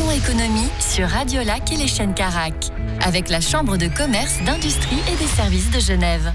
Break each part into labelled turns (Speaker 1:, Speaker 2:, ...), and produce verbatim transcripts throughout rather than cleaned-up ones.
Speaker 1: Parlons économie sur Radio Lac et les chaînes Carac, avec la Chambre de commerce, d'industrie et des services de Genève.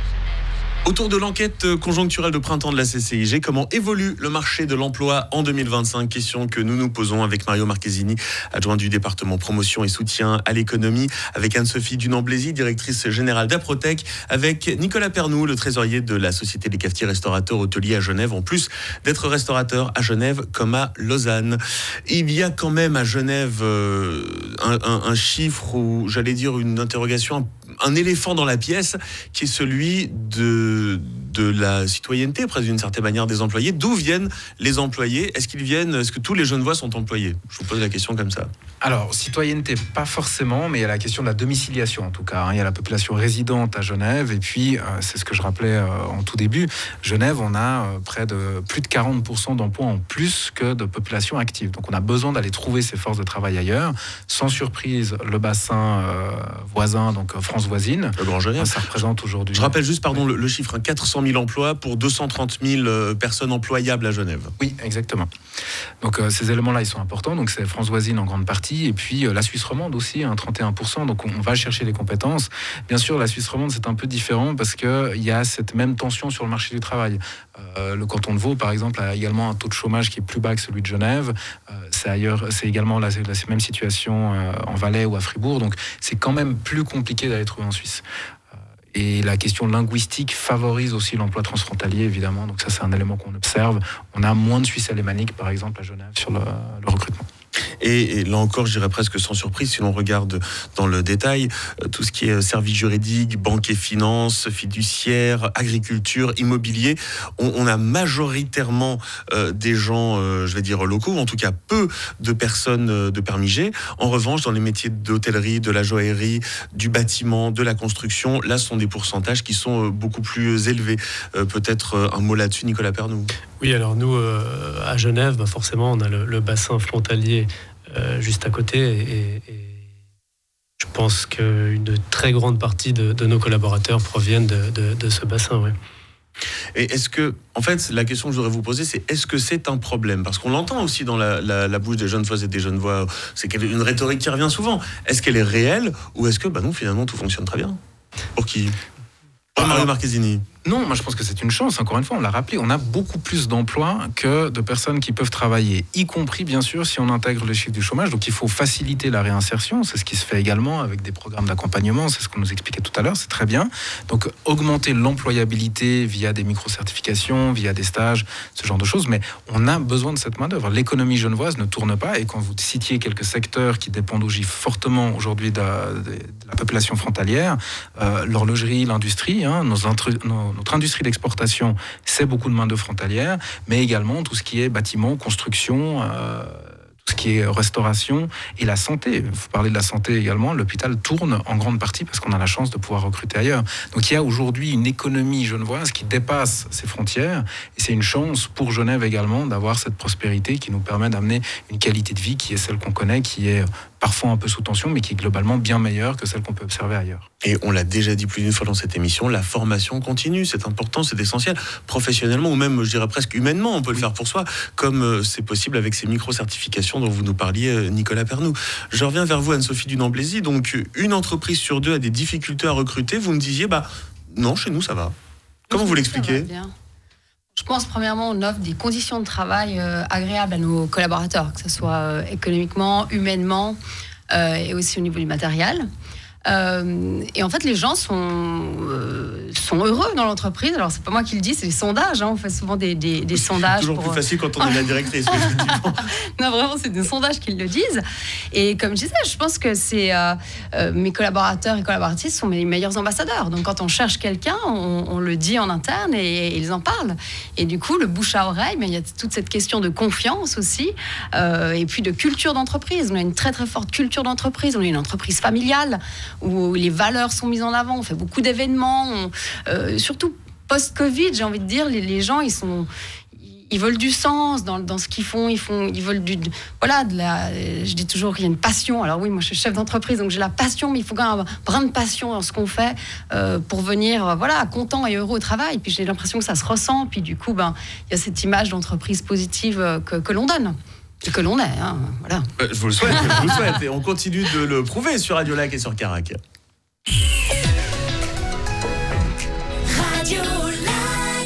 Speaker 2: Autour de l'enquête conjoncturelle de printemps de la C C I G, comment évolue le marché de l'emploi en deux mille vingt-cinq? Question que nous nous posons avec Mario Marchesini, adjoint du département promotion et soutien à l'économie, avec Anne-Sophie Dunant-Blaisy, directrice générale d'Aprotech, avec Nicolas Pernoud, le trésorier de la Société des cafetiers restaurateurs hôteliers à Genève, en plus d'être restaurateur à Genève comme à Lausanne. Il y a quand même à Genève euh, un, un, un chiffre ou, j'allais dire, une interrogation, un, un éléphant dans la pièce, qui est celui de, de la citoyenneté, presque d'une certaine manière, des employés. D'où viennent les employés? Est-ce qu'ils viennent, est-ce que tous les Genevois sont employés? Je vous pose la question comme ça.
Speaker 3: Alors, citoyenneté, pas forcément, mais il y a la question de la domiciliation, en tout cas. Il y a la population résidente à Genève, et puis, euh, c'est ce que je rappelais euh, en tout début, Genève, on a euh, près de plus de quarante pour cent d'emplois en plus que de population active. Donc, on a besoin d'aller trouver ces forces de travail ailleurs. Sans surprise, le bassin euh, voisin, donc France voisine,
Speaker 2: le Grand Genève,
Speaker 3: ça représente aujourd'hui...
Speaker 2: Je rappelle juste, pardon, le, le chiffre, hein, quatre cent mille emplois pour deux cent trente mille euh, personnes employables à Genève.
Speaker 3: Oui, exactement. Donc, euh, ces éléments-là, ils sont importants. Donc, c'est France voisine en grande partie, et puis euh, la Suisse romande aussi, hein, trente et un pour cent. Donc, on, on va chercher les compétences. Bien sûr, la Suisse romande, c'est un peu différent parce qu'il y a cette même tension sur le marché du travail. Euh, le canton de Vaud, par exemple, a également un taux de chômage qui est plus bas que celui de Genève. Euh, c'est, ailleurs, c'est également la, la même situation euh, en Valais ou à Fribourg. Donc, c'est quand même plus compliqué d'aller trouver en Suisse. Et la question linguistique favorise aussi l'emploi transfrontalier, évidemment. Donc ça, c'est un élément qu'on observe. On a moins de Suisses alémaniques, par exemple, à Genève, sur le, le recrutement.
Speaker 2: Et, et là encore, je dirais presque sans surprise, si l'on regarde dans le détail, euh, tout ce qui est services juridiques, banque et finances, fiduciaires, agriculture, immobilier, on, on a majoritairement euh, des gens, euh, je vais dire locaux, ou en tout cas peu de personnes euh, de permis G. En revanche, dans les métiers d'hôtellerie, de la joaillerie, du bâtiment, de la construction, là, ce sont des pourcentages qui sont euh, beaucoup plus élevés. Euh, peut-être euh, un mot là-dessus, Nicolas Pernoud.
Speaker 4: Oui, alors nous, euh, à Genève, bah forcément, on a le, le bassin frontalier euh, juste à côté. Et, et je pense qu'une très grande partie de, de nos collaborateurs proviennent de, de, de ce bassin. Ouais.
Speaker 2: Et est-ce que, en fait, la question que je voudrais vous poser, c'est est-ce que c'est un problème? Parce qu'on l'entend aussi dans la, la, la bouche des Genevoises et des Genevois, c'est une rhétorique qui revient souvent. Est-ce qu'elle est réelle ou est-ce que, bah non, finalement, tout fonctionne très bien? Pour qui? Pour Mario Marchesini.
Speaker 3: Non, moi je pense que c'est une chance, encore une fois, on l'a rappelé, on a beaucoup plus d'emplois que de personnes qui peuvent travailler, y compris bien sûr si on intègre le chiffre du chômage, donc il faut faciliter la réinsertion, c'est ce qui se fait également avec des programmes d'accompagnement, c'est ce qu'on nous expliquait tout à l'heure, c'est très bien, donc augmenter l'employabilité via des micro-certifications, via des stages, ce genre de choses, mais on a besoin de cette main-d'œuvre. L'économie genevoise ne tourne pas, et quand vous citiez quelques secteurs qui dépendent aussi fortement aujourd'hui de, de, de la population frontalière, euh, l'horlogerie, l'industrie, hein, nos, nos notre industrie d'exportation, c'est beaucoup de main-d'œuvre frontalière, mais également tout ce qui est bâtiment, construction, euh, tout ce qui est restauration et la santé. Vous parlez de la santé également, l'hôpital tourne en grande partie parce qu'on a la chance de pouvoir recruter ailleurs. Donc il y a aujourd'hui une économie genevoise qui dépasse ses frontières, et c'est une chance pour Genève également d'avoir cette prospérité qui nous permet d'amener une qualité de vie qui est celle qu'on connaît, qui est parfois un peu sous tension, mais qui est globalement bien meilleure que celle qu'on peut observer ailleurs.
Speaker 2: Et on l'a déjà dit plus d'une fois dans cette émission, la formation continue, c'est important, c'est essentiel, professionnellement ou même, je dirais presque humainement, on peut le oui. faire pour soi, comme c'est possible avec ces micro-certifications dont vous nous parliez, Nicolas Pernoud. Je reviens vers vous, Anne-Sophie Dunant-Blaisy. Donc, une entreprise sur deux a des difficultés à recruter. Vous me disiez, bah non, chez nous, ça va. Comment vous l'expliquez ?
Speaker 5: Je pense, premièrement, on offre des conditions de travail euh, agréables à nos collaborateurs, que ce soit euh, économiquement, humainement euh, et aussi au niveau du matériel. Euh, et en fait, les gens sont, euh, sont heureux dans l'entreprise. Alors, c'est pas moi qui le dis, c'est les sondages. Hein. On fait souvent des, des, des sondages.
Speaker 2: C'est toujours
Speaker 5: pour...
Speaker 2: plus facile quand on est la directrice.
Speaker 5: Non, vraiment, c'est des sondages qui le disent. Et comme je disais, je pense que c'est, euh, euh, mes collaborateurs et collaboratrices sont mes meilleurs ambassadeurs. Donc, quand on cherche quelqu'un, on, on le dit en interne et, et ils en parlent. Et du coup, le bouche à oreille, mais il y a toute cette question de confiance aussi, euh, et puis de culture d'entreprise. On a une très, très forte culture d'entreprise. On est une entreprise familiale, où les valeurs sont mises en avant, on fait beaucoup d'événements, on, euh, surtout post-Covid, j'ai envie de dire, les, les gens, ils sont... Ils veulent du sens dans, dans ce qu'ils font, ils font, ils veulent du, voilà, de la, je dis toujours qu'il y a une passion. Alors oui, moi je suis chef d'entreprise, donc j'ai la passion, mais il faut quand même un brin de passion dans ce qu'on fait euh, pour venir, voilà, content et heureux au travail. Puis j'ai l'impression que ça se ressent. Puis du coup, ben, il y a cette image d'entreprise positive que, que l'on donne. Que l'on est, hein, voilà.
Speaker 2: Euh, je vous le souhaite, je vous le souhaite. Et on continue de le prouver sur Radio Lac et sur Carac.
Speaker 6: Radio